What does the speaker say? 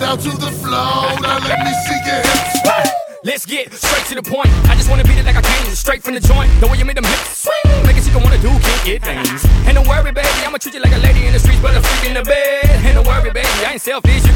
down to the floor. Now let me see your hips. Let's get straight to the point. I just wanna beat it like I came straight from the joint. The way you made them hips swing, make it she gon' wanna do kinky things. And don't worry, baby, I'ma treat you like a lady in the streets, but a freak in the bed. And don't worry, baby, I ain't selfish. You